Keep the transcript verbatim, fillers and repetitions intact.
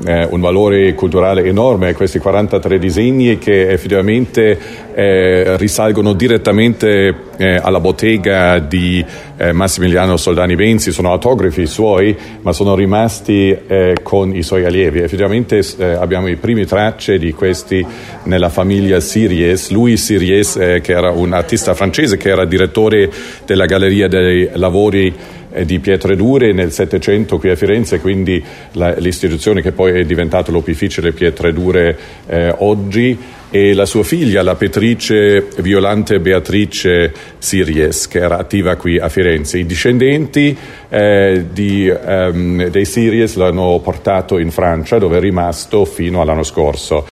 eh, un valore culturale enorme, questi quarantatré disegni che effettivamente eh, risalgono direttamente eh, alla bottega di eh, Massimiliano Soldani Benzi, sono autografi suoi, ma sono rimasti eh, con i suoi allievi. Effettivamente eh, abbiamo i primi tracce di questi nella famiglia Siries. Louis Siries, eh, che era un artista francese, che era direttore della Galleria dei Lavori di Pietredure nel Settecento qui a Firenze, quindi la, l'istituzione che poi è diventata l'Opificio delle Pietredure eh, oggi, e la sua figlia, la pittrice Violante Beatrice Siries, che era attiva qui a Firenze. I discendenti eh, di, um, dei Siries l'hanno portato in Francia, dove è rimasto fino all'anno scorso.